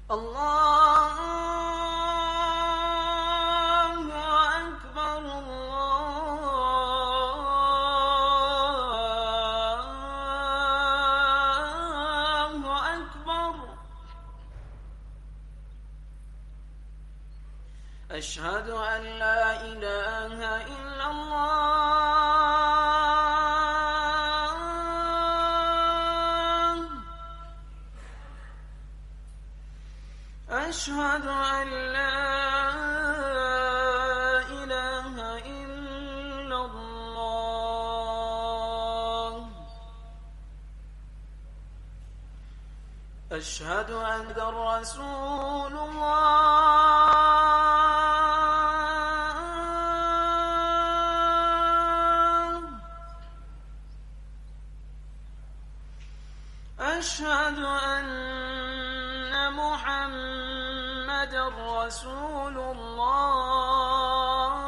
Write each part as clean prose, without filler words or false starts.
الله أكبر. الله أكبر. أشهد أن لا إله إلا الله. أشهد أن لا إله إلا الله. أشهد أن رسول الله. أشهد أن محمدًا رسول الله.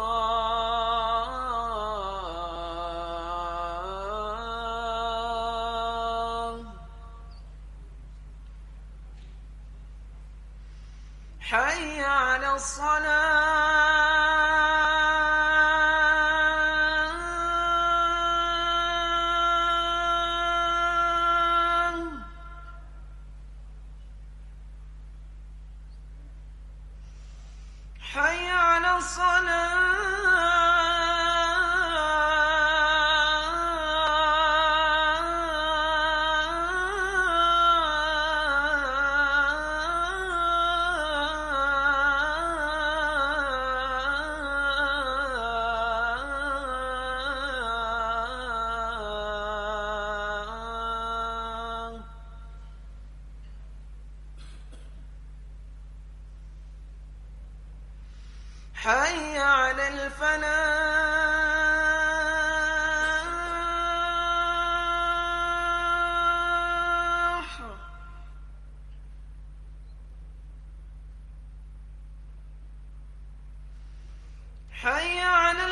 حي على الصلاة. حي على حي على الفلاح. حي على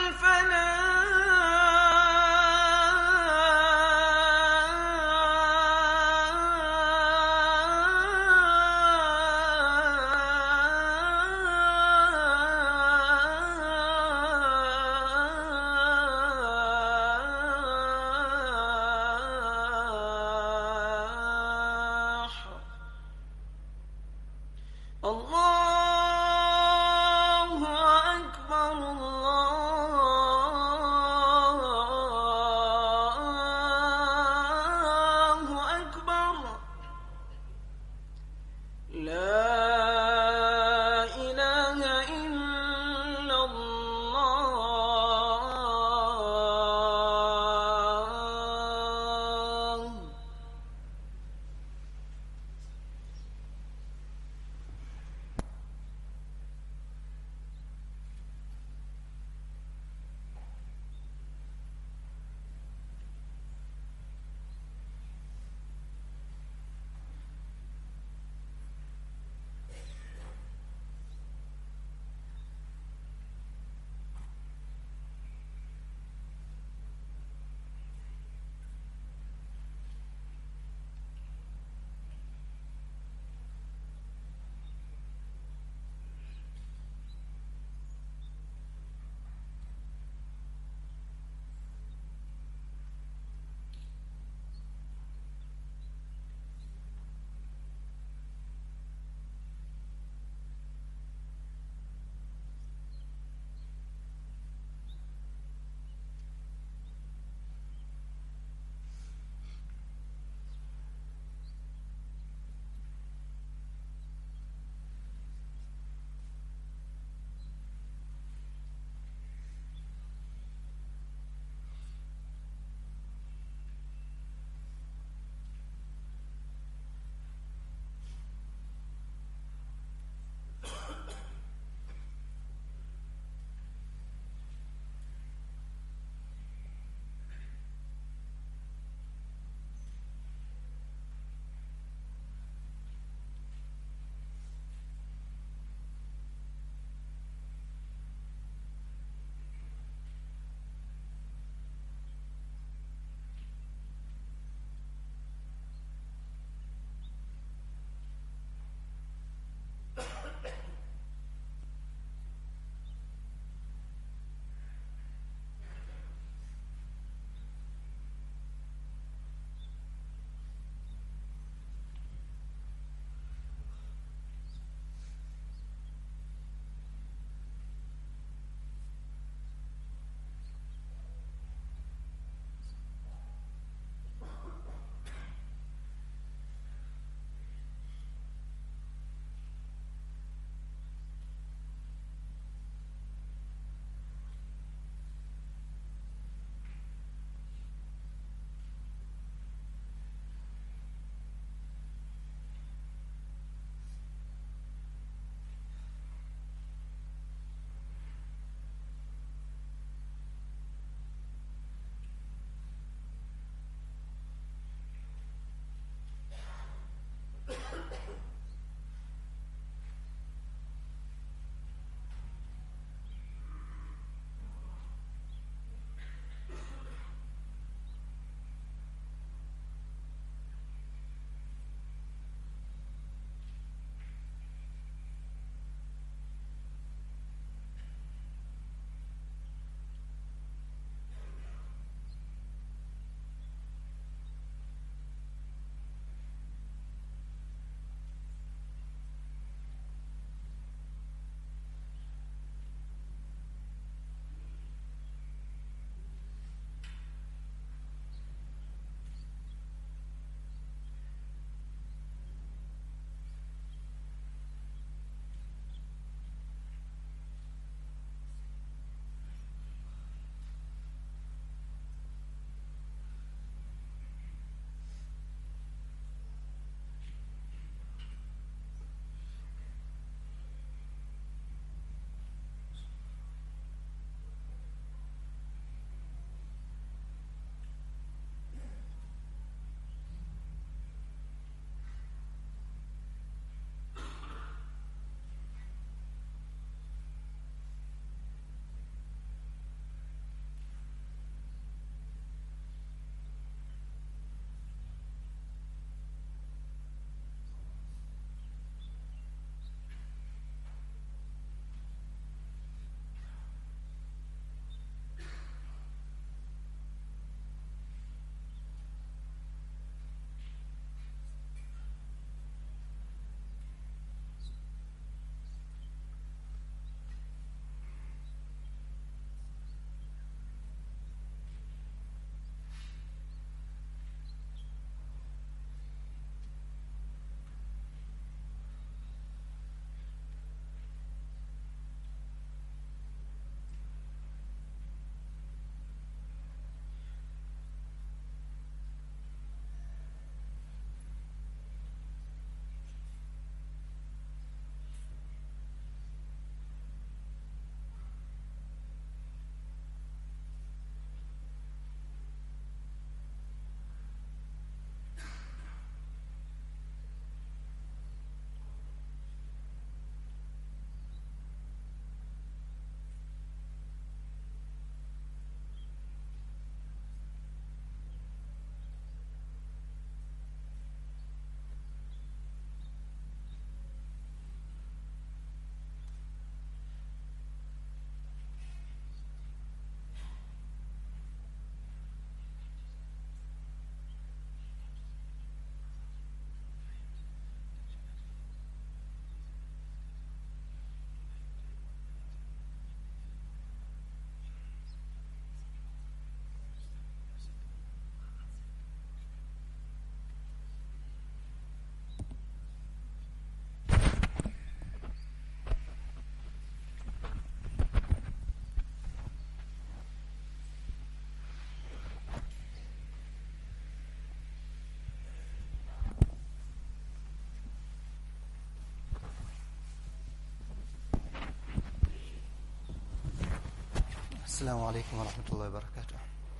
السلام عليكم ورحمة الله وبركاته.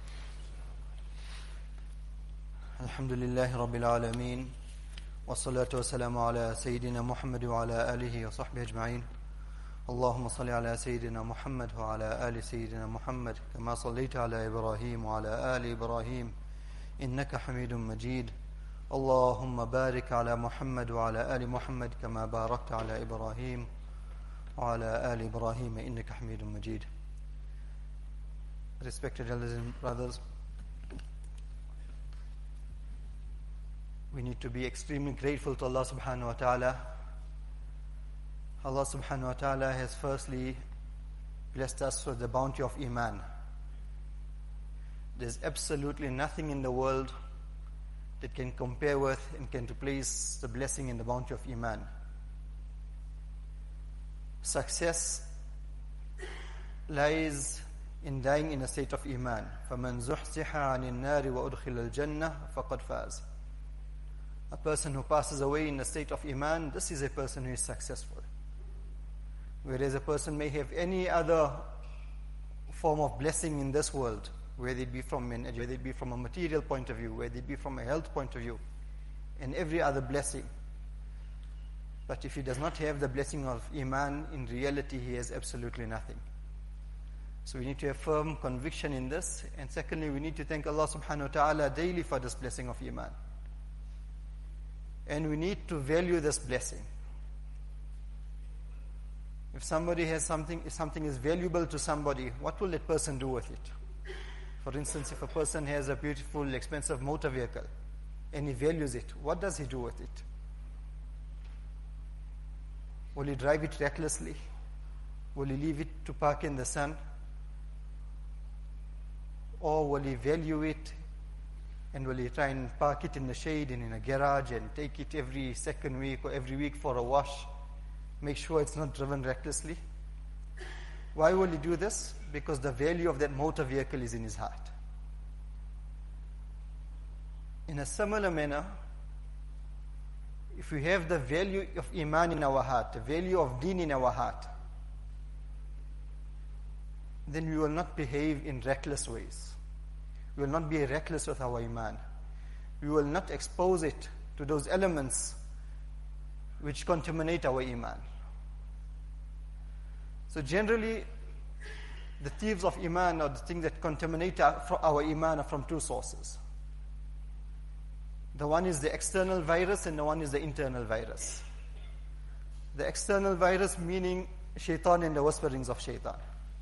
الحمد لله رب العالمين والصلاة والسلام على سيدنا محمد وعلى آله وصحبه أجمعين. اللهم صل على سيدنا محمد وعلى آل سيدنا محمد كما صليت على إبراهيم وعلى آل إبراهيم إنك حميد مجيد. اللهم بارك على محمد وعلى آل محمد كما باركت على إبراهيم وعلى آل إبراهيم إنك حميد مجيد. Respected elders and brothers, we need to be extremely grateful to Allah subhanahu wa ta'ala. Allah subhanahu wa ta'ala has firstly blessed us with the bounty of Iman. There's absolutely nothing in the world that can compare with and can replace the blessing and the bounty of Iman. Success lies in dying in a state of Iman. فَمَنْ زُحْزِحَ عَنِ النَّارِ وَأُدْخِلَ الْجَنَّةِ فَقَدْ فَازَ. A person who passes away in a state of Iman, this is a person who is successful. Whereas a person may have any other form of blessing in this world, whether it be from a material point of view, whether it be from a health point of view, and every other blessing. But if he does not have the blessing of Iman, in reality he has absolutely nothing. So we need to have firm conviction in this. And secondly, we need to thank Allah subhanahu wa ta'ala daily for this blessing of Iman. And we need to value this blessing. If somebody has something, if something is valuable to somebody, what will that person do with it? For instance, if a person has a beautiful, expensive motor vehicle and he values it, what does he do with it? Will he drive it recklessly? Will he leave it to park in the sun? Or will he value it and will he try and park it in the shade and in a garage and take it every second week or every week for a wash? Make sure it's not driven recklessly. Why will he do this? Because the value of that motor vehicle is in his heart. In a similar manner, if we have the value of Iman in our heart, the value of Deen in our heart, then we will not behave in reckless ways. We will not be reckless with our Iman. We will not expose it to those elements which contaminate our Iman. So generally, the thieves of Iman or the things that contaminate our Iman are from two sources. The one is the external virus and the one is the internal virus. The external virus meaning shaitan and the whisperings of shaitan.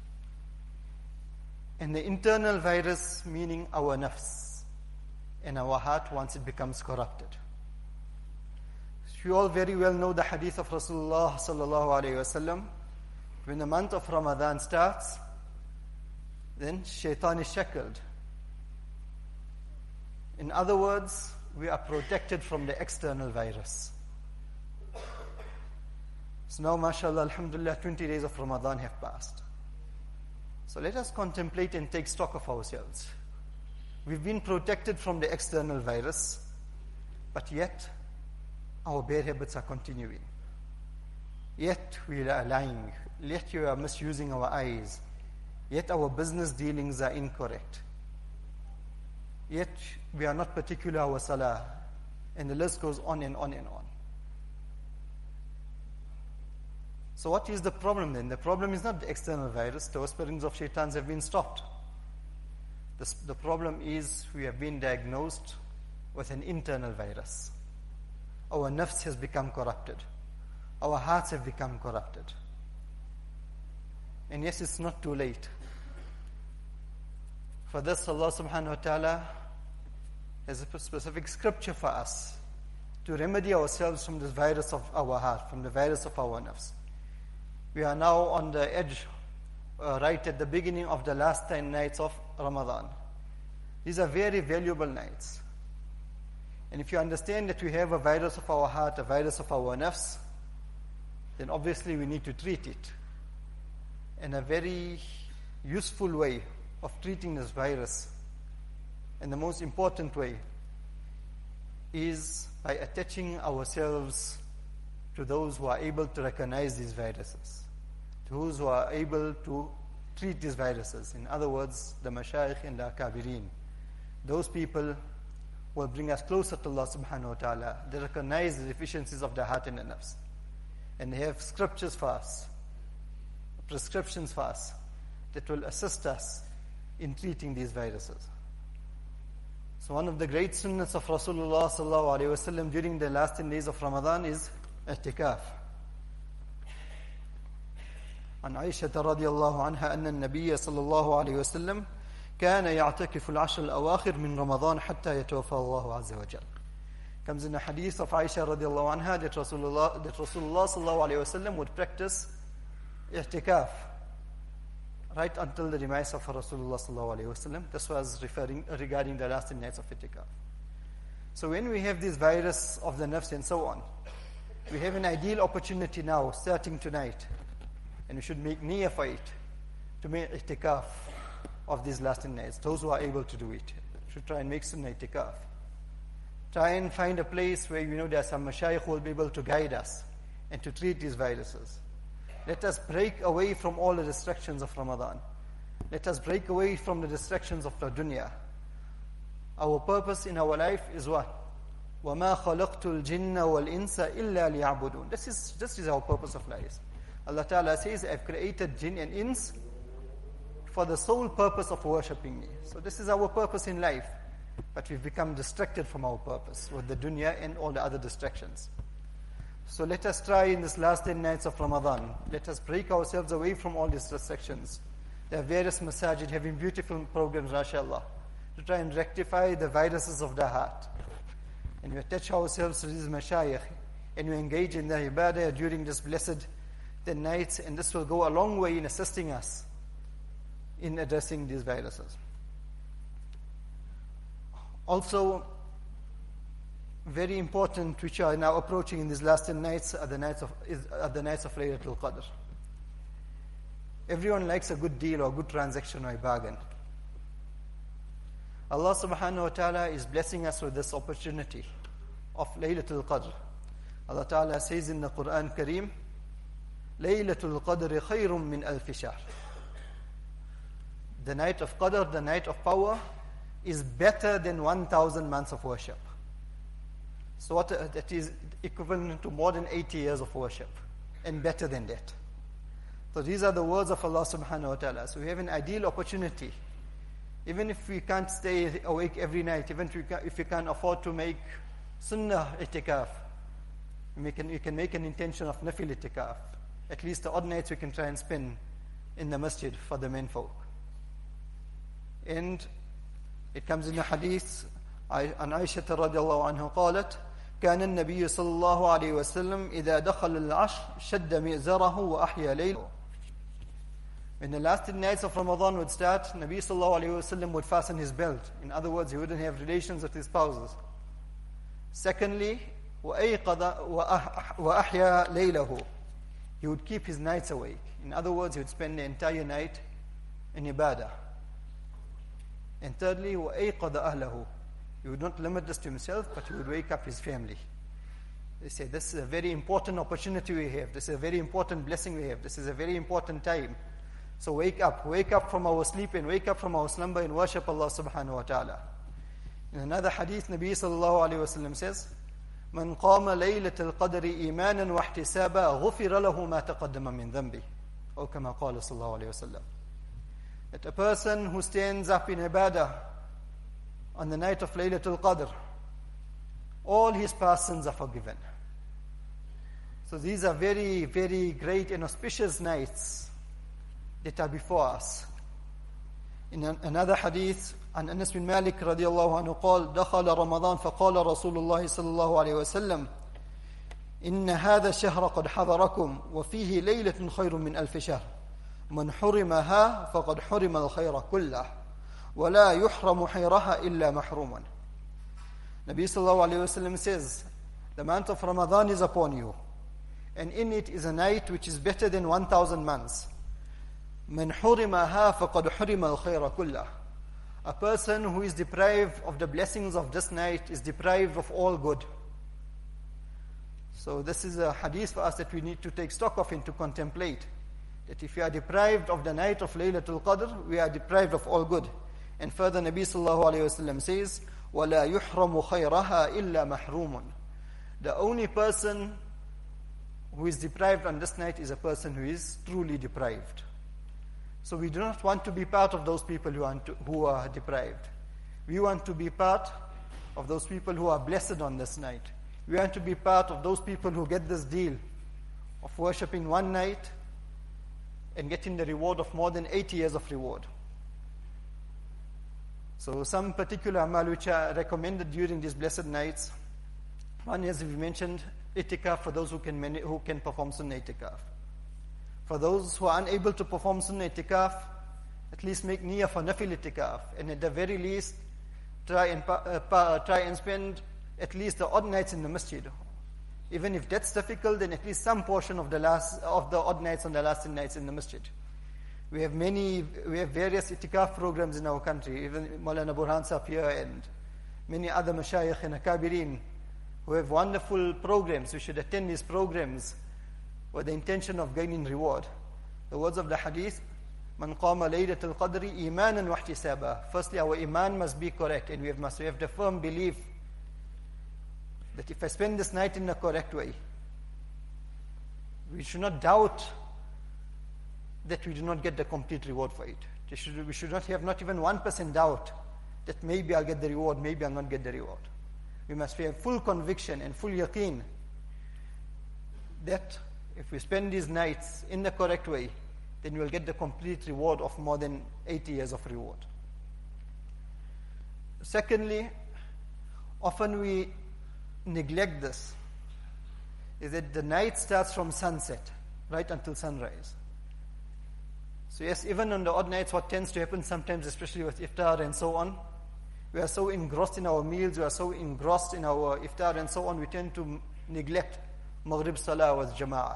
And the internal virus meaning our nafs and our heart once it becomes corrupted. You all very well know the hadith of Rasulullah sallallahu alayhi wasallam. When the month of Ramadan starts, then shaitan is shackled. In other words, we are protected from the external virus. So now, mashallah, alhamdulillah, 20 days of Ramadan have passed. So let us contemplate and take stock of ourselves. We've been protected from the external virus, but yet our bad habits are continuing. Yet we are lying. Yet we are misusing our eyes. Yet our business dealings are incorrect. Yet we are not particular our salah. And the list goes on and on and on. So what is the problem then? The problem is not the external virus. The whisperings of shaitans have been stopped. The problem is we have been diagnosed with an internal virus. Our nafs has become corrupted. Our hearts have become corrupted. And yes, it's not too late. For this, Allah subhanahu wa ta'ala has a specific scripture for us to remedy ourselves from this virus of our heart, from the virus of our nafs. We are now on the edge, right at the beginning of the last 10 nights of Ramadan. These are very valuable nights. And if you understand that we have a virus of our heart, a virus of our nafs, then obviously we need to treat it. And a very useful way of treating this virus, and the most important way, is by attaching ourselves to those who are able to recognize these viruses, to those who are able to treat these viruses. In other words, the mashayikh and the akabirin. Those people will bring us closer to Allah subhanahu wa ta'ala. They recognize the deficiencies of the heart and the nafs. And they have scriptures for us, prescriptions for us, that will assist us in treating these viruses. So one of the great sunnahs of Rasulullah sallallahu alayhi wa sallam during the last 10 days of Ramadan is i'tikaf. عن عائشة رضي الله عنها أن النبي صلى الله عليه وسلم كان يعتكف العشر الأواخر من رمضان حتى يتوفى الله عز وجل. Comes in a hadith of Aisha رضي الله عنها that Rasulullah صلى الله عليه وسلم would practice i'tikaf right until the demise of Rasulullah sallallahu alaihi wasallam. This was regarding the last 10 nights of i'tikaf. So when we have this virus of the nafs and so on, we have an ideal opportunity now, starting tonight, and we should make niyyah for it, to make i'tikaf of these last 10 nights. Those who are able to do it should try and make sunnah i'tikaf. Try and find a place where you know there are some mashayikh who will be able to guide us and to treat these viruses. Let us break away from all the distractions of Ramadan. Let us break away from the distractions of the dunya. Our purpose in our life is what? وَمَا خَلَقْتُ الْجِنَّ وَالْإِنسَ إِلَّا لِيَعْبُدُونَ. This is our purpose of life. Allah Ta'ala says, I've created jinn and ins for the sole purpose of worshipping me. So this is our purpose in life. But we've become distracted from our purpose with the dunya and all the other distractions. So let us try in this last 10 nights of Ramadan, let us break ourselves away from all these distractions. There are various masajid having beautiful programs, mashallah, to try and rectify the viruses of the heart. And we attach ourselves to these mashayikh, and we engage in the ibadah during this blessed 10 nights, and this will go a long way in assisting us in addressing these viruses. Also, very important, which are now approaching in these last 10 nights, are the nights of Laylatul Qadr. Everyone likes a good deal or a good transaction or a bargain. Allah subhanahu wa ta'ala is blessing us with this opportunity of Laylatul Qadr. Allah Ta'ala says in the Quran Kareem, Laylatul Qadr khayrun min alfi shahr. The night of Qadr, the night of power, is better than 1,000 months of worship. So that is equivalent to more than 80 years of worship, and better than that. So these are the words of Allah subhanahu wa ta'ala. So we have an ideal opportunity. Even if we can't stay awake every night, even if we can't afford to make sunnah i'tikaf, we can make an intention of nafil i'tikaf. At least the odd nights we can try and spend in the masjid for the men folk. And it comes in the hadith, عن عائشة رضي الله عنها قالت كان النبي صلى الله عليه وسلم إذا دخل العشر شد مئزره وأحيا ليله. When the last 10 nights of Ramadan would start, Nabi sallallahu alayhi wa sallam would fasten his belt. In other words, he wouldn't have relations with his spouses. Secondly, وَأَيْقَظَ وَأَحْيَا لَيْلَهُ. He would keep his nights awake. In other words, he would spend the entire night in ibadah. And thirdly, وَأَيْقَظَ أَهْلَهُ. He would not limit this to himself, but he would wake up his family. They say, this is a very important opportunity we have. This is a very important blessing we have. This is a very important time. So wake up from our sleep and wake up from our slumber and worship Allah subhanahu wa ta'ala. In another hadith, Nabi sallallahu alayhi wa sallam says, من قام ليلة القدر إيمانا واحتسابا غفر له ما تقدم من ذنبه. أو كما قال صلى الله عليه وسلم. That a person who stands up in ibadah on the night of Laylatul Qadr, all his past sins are forgiven. So these are very, very great and auspicious nights that are before us. In another hadith, عن أنس بن مالك رضي الله عنه قال دخل رمضان فقال رسول الله صلى الله عليه وسلم إن هذا الشهر قد حضركم وفيه ليلة خير من ألف شهر من حرمها فقد حرم الخير كله ولا يحرم خيرها إلا محروما. Nabi sallallahu alayhi wa sallam says, the month of Ramadan is upon you, and in it is a night which is better than 1,000 months. من حرمها فقد حرم الخير كله. A person who is deprived of the blessings of this night is deprived of all good. So this is a hadith for us that we need to take stock of and to contemplate. that if you are deprived of the night of Laylatul Qadr, we are deprived of all good. And further, Nabi sallallahu alayhi wasallam says, وَلَا يُحْرَمُ خَيْرَهَا إِلَّا مَحْرُومٌ. The only person who is deprived on this night is a person who is truly deprived. So we do not want to be part of those people who are deprived. We want to be part of those people who are blessed on this night. We want to be part of those people who get this deal of worshipping one night and getting the reward of more than 80 years of reward. So some particular amal which are recommended during these blessed nights. One is, we mentioned, itikaf for those who can perform sunnah itikaf. For those who are unable to perform sunnah itikaf, at least make niyyah for nafil itikaf, and at the very least try and spend at least the odd nights in the masjid. Even if that's difficult, then at least some portion of the odd nights and the last nights in the masjid. We have various itikaf programs in our country, even Maulana Burhan Sahib here and many other mashayikh and akabirin who have wonderful programs. We should attend these programs with the intention of gaining reward. The words of the hadith, Man qama laylatul qadri imanan wa ihtisaba. Firstly, our iman must be correct, and we have the firm belief that if I spend this night in the correct way, we should not doubt that we do not get the complete reward for it. We should not have not even 1% doubt that maybe I'll get the reward, maybe I'll not get the reward. We must have full conviction and full yaqeen that if we spend these nights in the correct way, then we will get the complete reward of more than 80 years of reward. Secondly, often we neglect this, is that the night starts from sunset right until sunrise. So yes, even on the odd nights, what tends to happen sometimes, especially with iftar and so on, we are so engrossed in our meals, we are so engrossed in our iftar and so on, we tend to neglect Maghrib Salah with Jama'ah.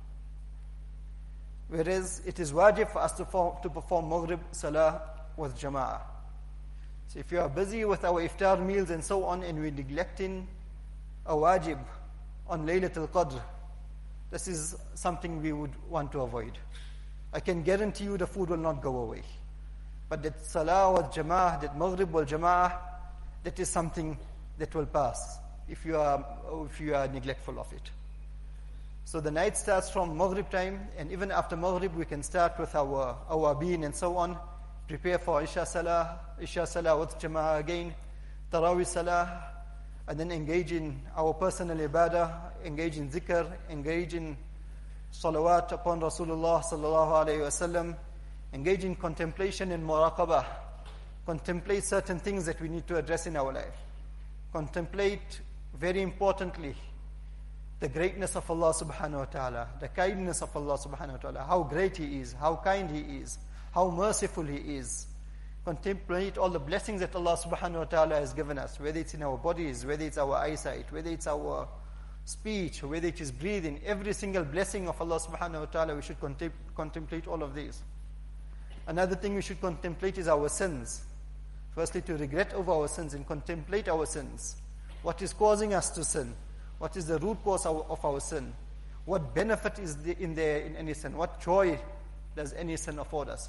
Whereas it is wajib for us to perform Maghrib Salah with Jama'ah. So if you are busy with our iftar meals and so on, and we're neglecting a wajib on Laylatul Qadr, this is something we would want to avoid. I can guarantee you the food will not go away. But that Salah with Jama'ah, that Maghrib wal Jama'ah, that is something that will pass if you are neglectful of it. So the night starts from Maghrib time, and even after Maghrib we can start with our awabin and so on, prepare for Isha Salah with Jama'ah again, Tarawih Salah, and then engage in our personal ibadah, engage in zikr, engage in salawat upon Rasulullah sallallahu alayhi wasallam, engage in contemplation and muraqabah, contemplate certain things that we need to address in our life. Contemplate, very importantly, the greatness of Allah subhanahu wa ta'ala, the kindness of Allah subhanahu wa ta'ala, how great He is, how kind He is, how merciful He is. Contemplate all the blessings that Allah subhanahu wa ta'ala has given us, whether it's in our bodies, whether it's our eyesight, whether it's our speech, whether it is breathing. Every single blessing of Allah subhanahu wa ta'ala, we should contemplate all of these. Another thing we should contemplate is our sins. Firstly, to regret over our sins and contemplate our sins. What is causing us to sin? What is the root cause of our sin? What benefit is in any sin? What joy does any sin afford us?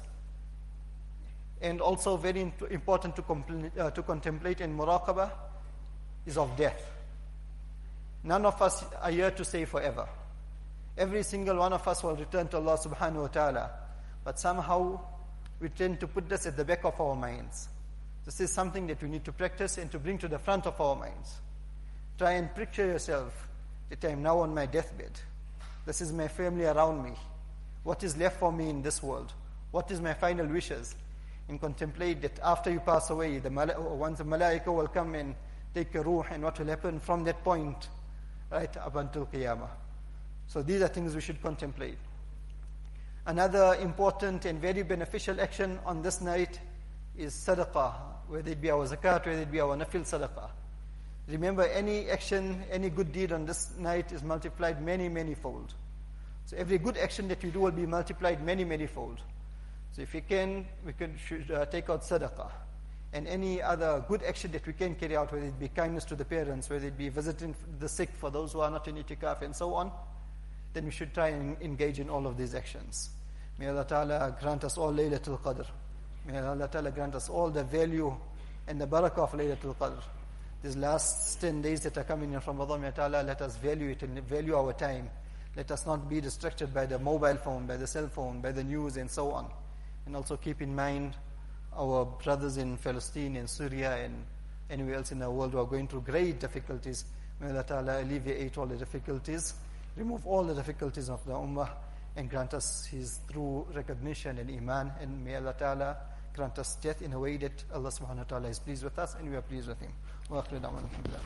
And also very important to contemplate in muraqabah is of death. None of us are here to stay forever. Every single one of us will return to Allah subhanahu wa ta'ala. But somehow we tend to put this at the back of our minds. This is something that we need to practice and to bring to the front of our minds. Try and picture yourself that I am now on my deathbed. This is my family around me. What is left for me in this world? What is my final wishes? And contemplate that after you pass away, once the malaika will come and take your ruh, and what will happen from that point right up until Qiyamah. So these are things we should contemplate. Another important and very beneficial action on this night is sadaqah, whether it be our zakat, whether it be our nafil sadaqah. Remember, any action, any good deed on this night is multiplied many, many fold. So every good action that we do will be multiplied many, many fold. So if we should take out sadaqah. And any other good action that we can carry out, whether it be kindness to the parents, whether it be visiting the sick for those who are not in itikaf and so on, then we should try and engage in all of these actions. May Allah Ta'ala grant us all Laylatul Qadr. May Allah Ta'ala grant us all the value and the barakah of Laylatul Qadr. These last 10 days that are coming in from Ramadan, may Allah let us value it and value our time. Let us not be distracted by the mobile phone, by the cell phone, by the news and so on. And also keep in mind our brothers in Palestine and Syria and anywhere else in the world who are going through great difficulties. May Allah Ta'ala alleviate all the difficulties, remove all the difficulties of the Ummah, and grant us His true recognition and Iman. And may Allah Ta'ala grant us death in a way that Allah Subhanahu wa Ta'ala is pleased with us and we are pleased with Him. Wa akhiru da'wana alhamdulillah.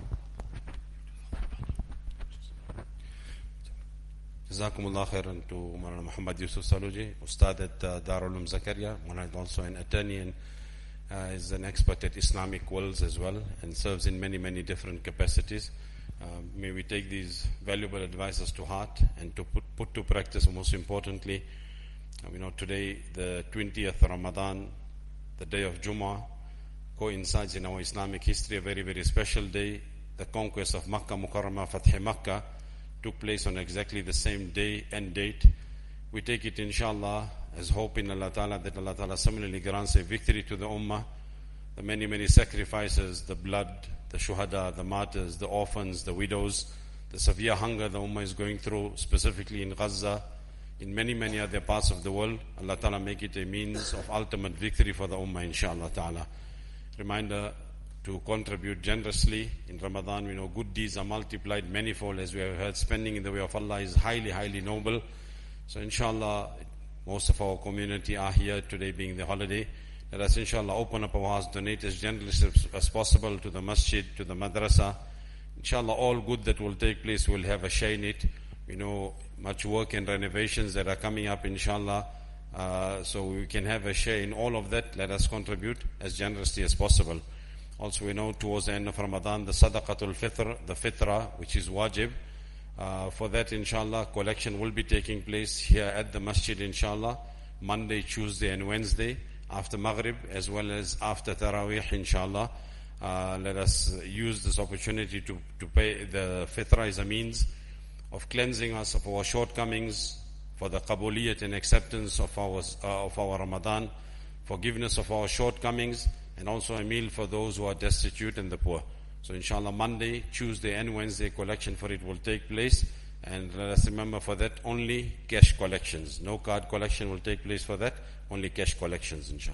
Jazakumullah khairan to Maulana Muhammad Yusuf Saluji, Ustad at Darul Uloom Zakaria, and also an attorney and is an expert at Islamic wills as well and serves in many, many different capacities. May we take these valuable advices to heart and to put to practice. Most importantly, today the 20th Ramadan, the day of Jummah, coincides in our Islamic history, a very, very special day. The conquest of Makkah Mukarramah, Fath Makkah, took place on exactly the same day and date. We take it inshallah as hope in Allah Ta'ala that Allah Ta'ala similarly grants a victory to the Ummah. The many, many sacrifices, the blood, the shuhada, the martyrs, the orphans, the widows, the severe hunger the Ummah is going through, specifically in Gaza, in many, many other parts of the world. Allah Ta'ala make it a means of ultimate victory for the Ummah inshallah Ta'ala. Reminder to contribute generously in Ramadan. We know good deeds are multiplied manifold, as we have heard. Spending in the way of Allah is highly, highly noble. So inshallah, most of our community are here today being the holiday. Let us inshallah open up our hearts, donate as generously as possible to the masjid, to the madrasa. Inshallah, all good that will take place will have a share in it. We know much work and renovations that are coming up inshallah. So we can have a share in all of that. Let us contribute as generously as possible. Also, we know towards the end of Ramadan, the Sadaqatul Fitr, the Fitra, which is wajib. For that, inshallah, collection will be taking place here at the masjid, inshallah, Monday, Tuesday, and Wednesday, after Maghrib, as well as after Taraweeh, inshallah. Let us use this opportunity to pay. The Fitra is a means of cleansing us of our shortcomings, for the qabuliyat and acceptance of our Ramadan, forgiveness of our shortcomings, and also a meal for those who are destitute and the poor. So inshallah, Monday, Tuesday and Wednesday collection for it will take place. And let us remember for that only cash collections. No card collection will take place for that, only cash collections inshallah.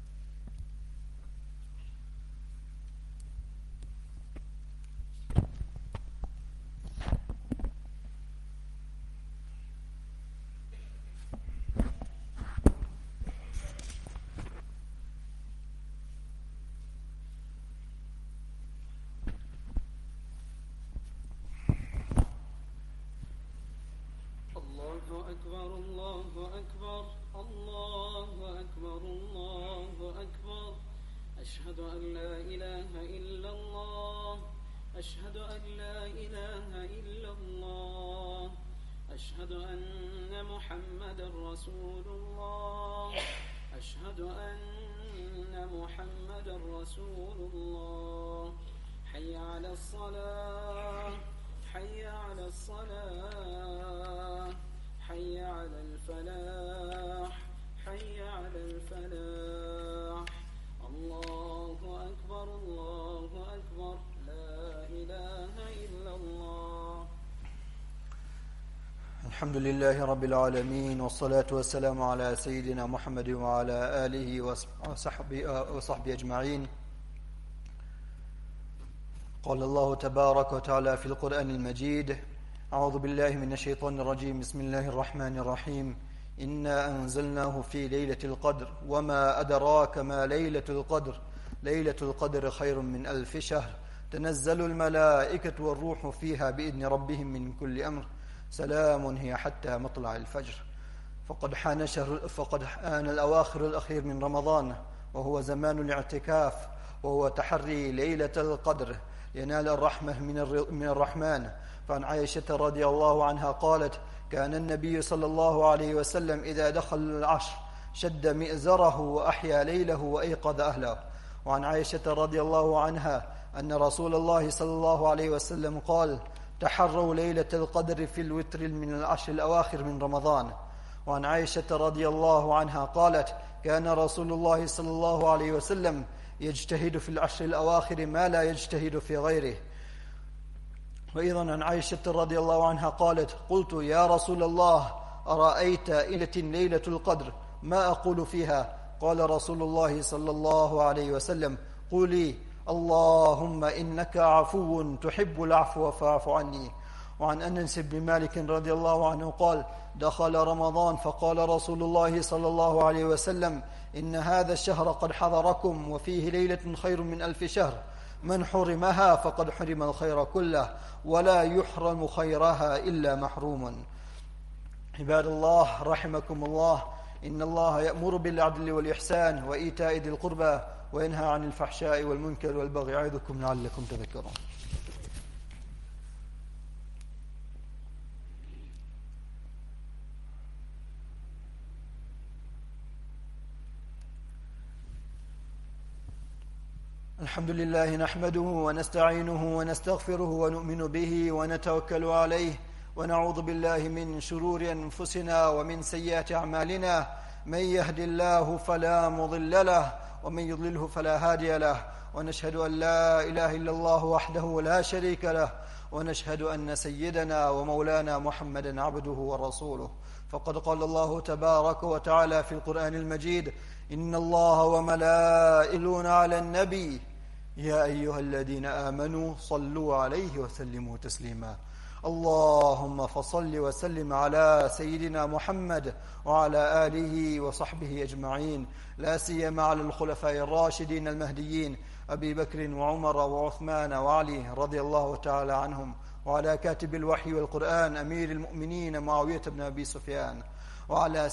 أشهد أن لا إله إلا الله أشهد أن لا إله إلا الله أشهد أن محمدا رسول الله أشهد أن محمدا رسول الله حي على الصلاة حي على الصلاة حي على الفلاح حي على الفلاح الله أكبر الله أكبر لا إله إلا الله. الحمد لله رب العالمين والصلاة والسلام على سيدنا محمد وعلى آله وصحبه أجمعين. قال الله تبارك وتعالى في القرآن المجيد: أعوذ بالله من الشيطان الرجيم. بسم الله الرحمن الرحيم. إنا أنزلناه في ليلة القدر وما أدراك ما ليلة القدر ليلة القدر خير من 1000 شهر تنزل الملائكة والروح فيها بإذن ربهم من كل أمر سلام هي حتى مطلع الفجر. فقد حان الأواخر الأخير من رمضان، وهو زمان الاعتكاف، وهو تحري ليلة القدر ينال الرحمة من الرحمن. فعن عائشة رضي الله عنها قالت: كان النبي صلى الله عليه وسلم إذا دخل العشر شد مئزره وأحيا ليله وأيقظ أهله. وعن عائشة رضي الله عنها أن رسول الله صلى الله عليه وسلم قال: تحروا ليلة القدر في الوتر من العشر الأواخر من رمضان. وعن عائشة رضي الله عنها قالت: كان رسول الله صلى الله عليه وسلم يجتهد في العشر الأواخر ما لا يجتهد في غيره. وأيضا عن عائشة رضي الله عنها قالت: قلت يا رسول الله أرأيت ليلة القدر ما أقول فيها؟ قال رسول الله صلى الله عليه وسلم: قولي اللهم إنك عفو تحب العفو فاعف عني. وعن أنس بن مالك رضي الله عنه قال: دخل رمضان فقال رسول الله صلى الله عليه وسلم: إن هذا الشهر قد حضركم وفيه ليلة خير من 1000 شهر، من حرمها فقد حرم الخير كله، ولا يحرم خيرها إلا محروم. عباد الله رحمكم الله، إن الله يأمر بالعدل والإحسان وإيتاء ذي القربى وينهى عن الفحشاء والمنكر والبغي يعظكم لعلكم تذكرون. الحمد لله نحمده ونستعينه ونستغفره ونؤمن به ونتوكل عليه، ونعوذ بالله من شرور أنفسنا ومن سيئات أعمالنا، من يهد الله فلا مضل له ومن يضلله فلا هادي له، ونشهد أن لا إله إلا الله وحده لا شريك له، ونشهد أن سيدنا ومولانا محمدا عبده ورسوله. فقد قال الله تبارك وتعالى في القرآن المجيد: إن الله وملائكته على النبي يا أيها الذين آمنوا صلوا عليه وسلموا تسليما. اللهم فصل وسلم على سيدنا محمد وعلى آله وصحبه أجمعين، لا سيما على الخلفاء الراشدين المهديين أبي بكر وعمر وعثمان وعلي رضي الله تعالى عنهم، وعلى كاتب الوحي والقرآن أمير المؤمنين معاوية بن أبي سفيان، وعلى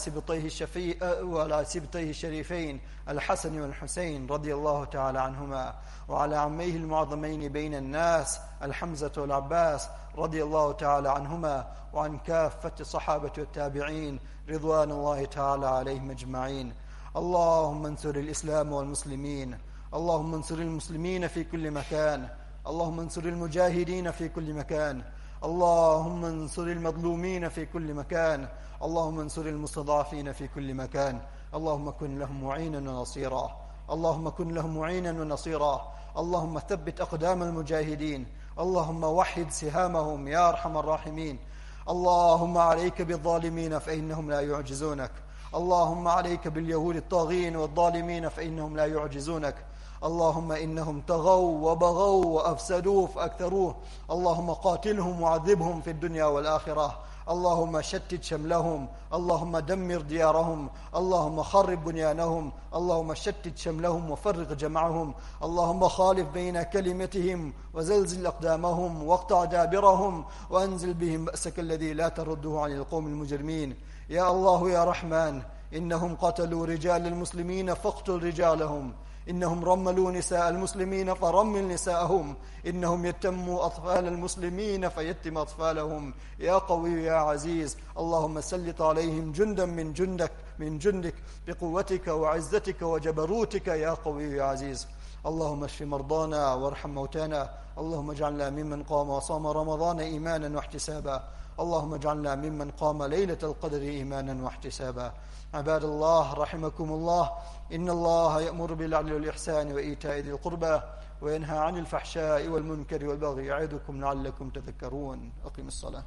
سبطيه الشريفين الحسن والحسين رضي الله تعالى عنهما، وعلى عميه المعظمين بين الناس الحمزة والعباس رضي الله تعالى عنهما، وعن كافة الصحابة والتابعين رضوان الله تعالى عليهم أجمعين. اللهم انصر الإسلام والمسلمين، اللهم انصر المسلمين في كل مكان، اللهم انصر المجاهدين في كل مكان، اللهم انصر المظلومين في كل مكان، اللهم انصر المستضعفين في كل مكان. اللهم كن لهم معينا ونصيرا، اللهم كن لهم معينا ونصيرا، اللهم ثبت أقدام المجاهدين، اللهم وحد سهامهم يا أرحم الراحمين. اللهم عليك بالظالمين فإنهم لا يعجزونك، اللهم عليك باليهود الطاغين والظالمين فإنهم لا يعجزونك. اللهم إنهم طغوا وبغوا وأفسدوا فأكثروه، اللهم قاتلهم وعذبهم في الدنيا والآخرة، اللهم شتت شملهم، اللهم دمر ديارهم، اللهم خرب بنيانهم، اللهم شتت شملهم وفرق جمعهم، اللهم خالف بين كلمتهم وزلزل أقدامهم واقطع دابرهم، وأنزل بهم بأسك الذي لا ترده عن القوم المجرمين. يا الله يا رحمن، إنهم قتلوا رجال المسلمين فاقتل رجالهم، إنهم رملوا نساء المسلمين فرمل نساءهم، إنهم يتموا أطفال المسلمين فيتم أطفالهم. يا قوي يا عزيز، اللهم سلط عليهم جندا من جندك بقوتك وعزتك وجبروتك يا قوي يا عزيز. اللهم اشف مرضانا وارحم موتانا، اللهم اجعلنا ممن قام وصام رمضان إيمانا واحتسابا، اللهم اجعلنا ممن قام ليلة القدر إيمانا واحتسابا. عباد الله رحمكم الله، إن الله يأمر بالعدل والإحسان وإيتاء ذي القربى وينهى عن الفحشاء والمنكر والبغي يعظكم لعلكم تذكرون. أقم الصلاة.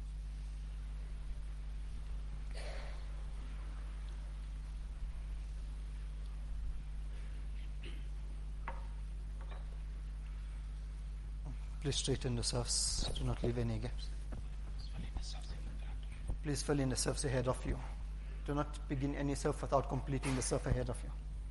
Please straighten the surfs. Do not leave any gaps. Please fill in the surfs ahead of you. Do not begin any surf without completing the surf ahead of you.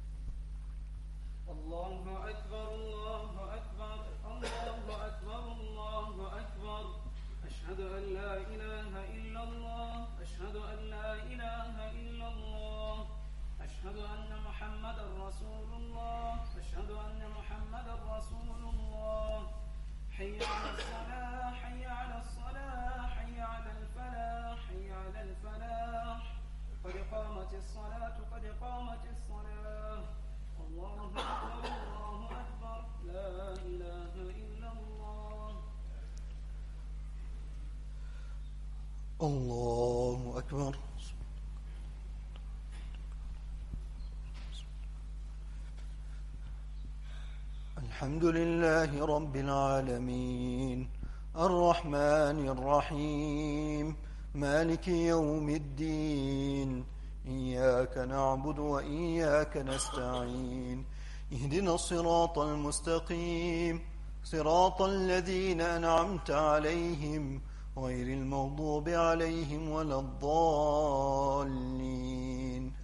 Allahu Akbar, Allahu Akbar, Allahu Akbar, Allahu Akbar. Ashhadu an la ilaha illa Allah, ashhadu an la ilaha illa Allah, ashhadu anna Muhammadan Rasulullah, ashhadu anna Muhammadan Rasulullah. Hayya ala as-salah, hayya ala as-salah, hayya ala al-falah, hayya ala al-falah. قد قامت الصلاة قد قامت الصلاة. الله أكبر الله أكبر، لا إله إلا الله. الله أكبر. الحمد لله رب العالمين الرحمن الرحيم مالك يوم الدين إياك نعبد وإياك نستعين اهدنا الصراط المستقيم صراط الذين أنعمت عليهم غير المغضوب عليهم ولا الضالين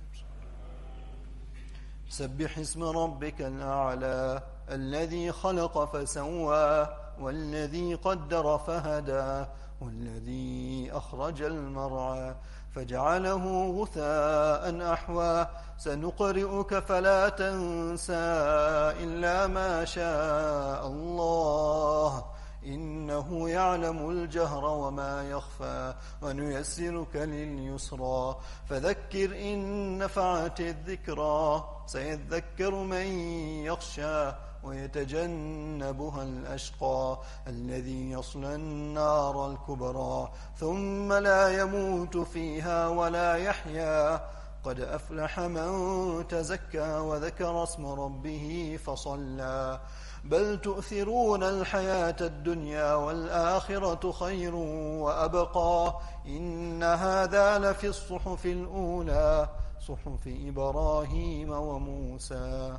سبح اسم ربك الأعلى الذي خلق فسوى والذي قدر فهدى والذي أخرج المرعى فجعله غثاء أحوى سنقرئك فلا تنسى إلا ما شاء الله إنه يعلم الجهر وما يخفى ونيسرك لليسرى فذكر إن نفعت الذكرى سيذكر من يخشى ويتجنبها الأشقى الذي يصلى النار الكبرى ثم لا يموت فيها ولا يحيا قد أفلح من تزكى وذكر اسم ربه فصلى بل تؤثرون الحياة الدنيا والآخرة خير وأبقى إن هذا لفي الصحف الأولى صحف إبراهيم وموسى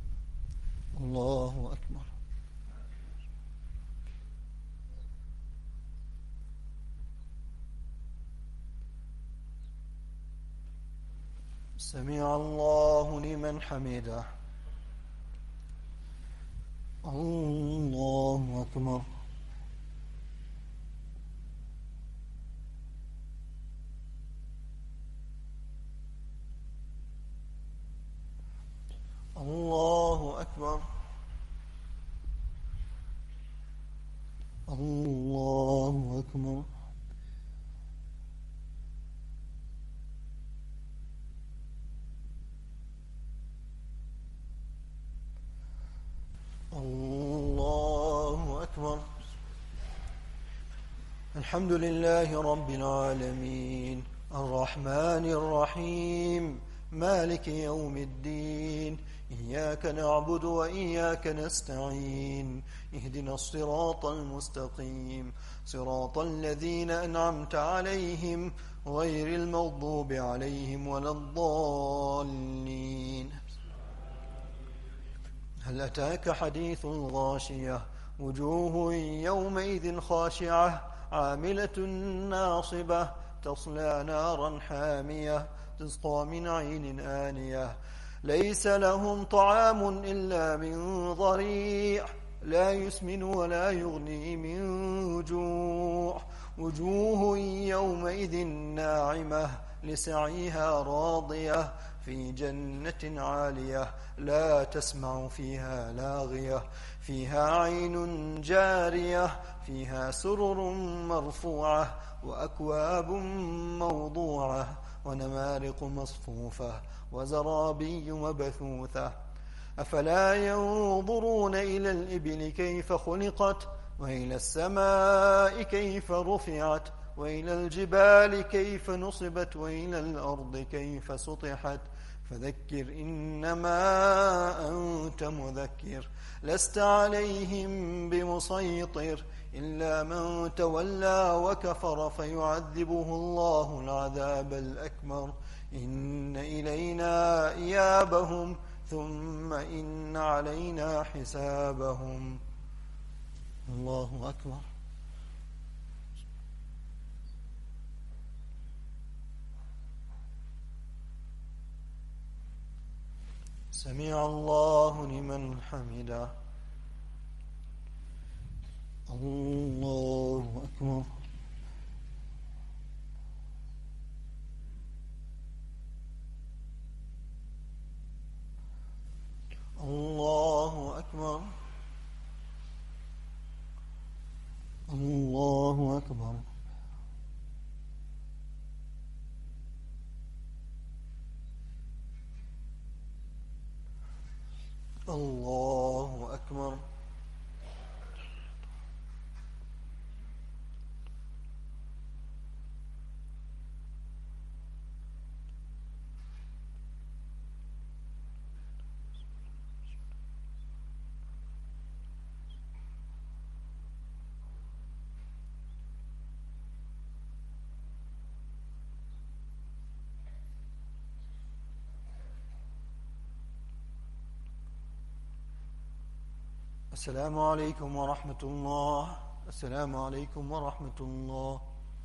الله أكبر سمع الله لمن حمده الله أكبر الله أكبر الله أكبر الله أكبر الحمد لله رب العالمين الرحمن الرحيم مالك يوم الدين إياك نعبد وإياك نستعين اهدنا الصراط المستقيم صراط الذين أنعمت عليهم غير المغضوب عليهم ولا الضالين هل أتاك حديث الغاشية وجوه يومئذ خاشعة عاملة ناصبة تصلى نارا حامية تسقى من عين آنية ليس لهم طعام إلا من ضريع لا يسمن ولا يغني من جوع وجوه يومئذ ناعمة لسعيها راضية في جنة عالية لا تسمع فيها لاغية فيها عين جارية فيها سرر مرفوعة وأكواب موضوعة ونمارق مصفوفة وزرابي مبثوثة أفلا ينظرون إلى الإبل كيف خلقت وإلى السماء كيف رفعت وإلى الجبال كيف نصبت وإلى الأرض كيف سطحت فذكر إنما أنت مذكر لست عليهم بمسيطر إلا من تولى وكفر فيعذبه الله العذاب الأكبر إن إلينا إيابهم ثم إن علينا حسابهم الله أكبر سمع الله لمن حمده الله أكبر الله أكبر الله أكبر الله أكبر السلام عليكم ورحمة الله. السلام عليكم ورحمة الله.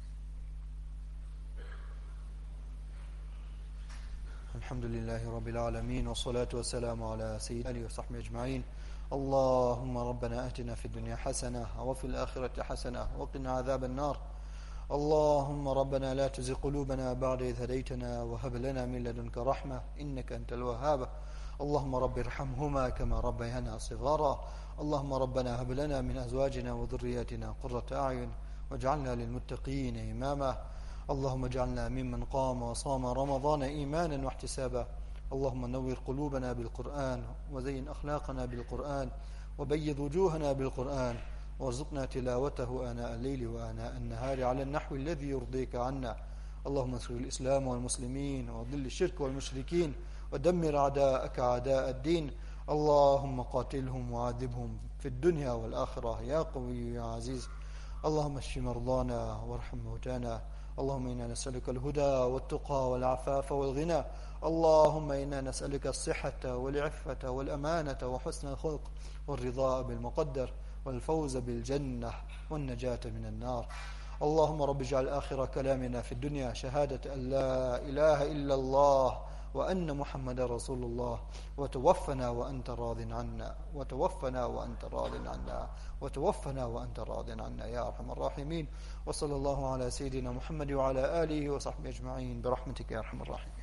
الحمد لله رب العالمين، والصلاة والسلام على سيدنا وصحبه أجمعين. اللهم ربنا آتنا في الدنيا حسنة وفي الآخرة حسنة وقنا عذاب النار. اللهم ربنا لا تزغ قلوبنا بعد إذ هديتنا وهب لنا من لدنك رحمة إنك أنت الوهاب. اللهم رب ارحمهما كما ربيانا صغارا. اللهم ربنا هب لنا من أزواجنا وذرياتنا قرة أعين واجعلنا للمتقين إماما. اللهم اجعلنا ممن قام وصام رمضان إيمانا واحتسابا. اللهم نور قلوبنا بالقرآن وزين أخلاقنا بالقرآن وبيض وجوهنا بالقرآن وارزقنا تلاوته آناء الليل وآناء النهار على النحو الذي يرضيك عنا. اللهم انصر الإسلام والمسلمين وضل الشرك والمشركين ودمر أعداءك أعداء الدين. اللهم قاتلهم وعذبهم في الدنيا والآخرة يا قوي يا عزيز. اللهم اشف مرضانا وارحم موتانا. اللهم إنا نسألك الهدى والتقى والعفاف والغنى. اللهم إنا نسألك الصحة والعفة والأمانة وحسن الخلق والرضا بالمقدر والفوز بالجنة والنجاة من النار. اللهم رب اجعل آخر كلامنا في الدنيا شهادة أن لا إله إلا الله وأن محمد رسول الله، وتوفنا وأنت راض عنا، وتوفنا وأنت راض عنا، وتوفنا وأنت راض عنا يا أرحم الراحمين. وصلى الله على سيدنا محمد وعلى آله وصحبه أجمعين برحمتك يا أرحم الراحمين.